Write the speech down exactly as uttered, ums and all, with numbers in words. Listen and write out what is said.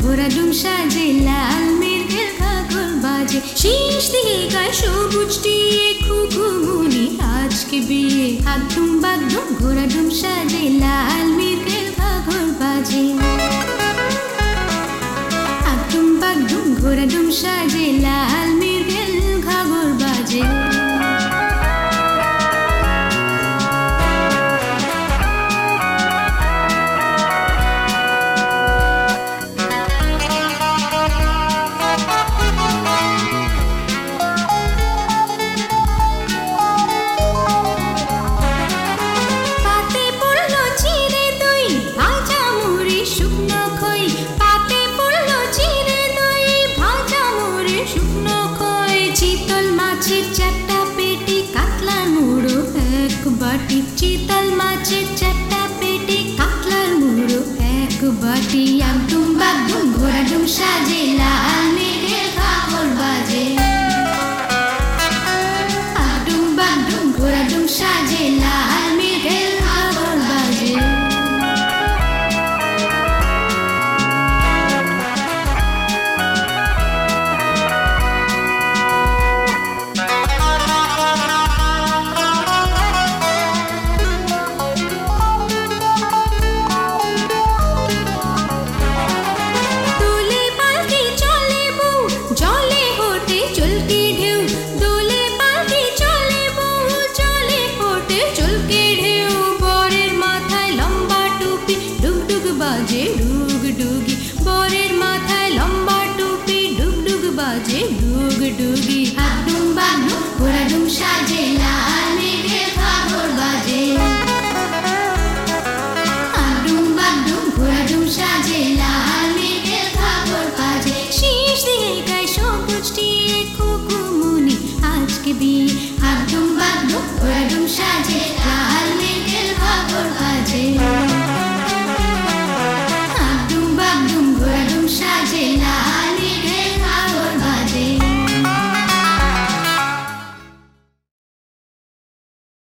ঘোড়াডুম সাজে লাল মৃগেল ঘাগর বাজে শীষ দিয়ে গায়ে সবুজ টিয়ে খুকুমুনি আজকে বিয়ে হাকডুম বাগডুম ঘোড়াডুম সাজে লাল মৃগেল ঘাগর বাজে হাকডুম বাগডুম ঘোড়াডুম সাজে লাল মৃগেল ঘাগর বাজে বাটি চিতল মাছের চারটা পেটে কাতলার মুড়ো এক বাটি একদম বাগদুম ঘোড়াডুম সাজে লাল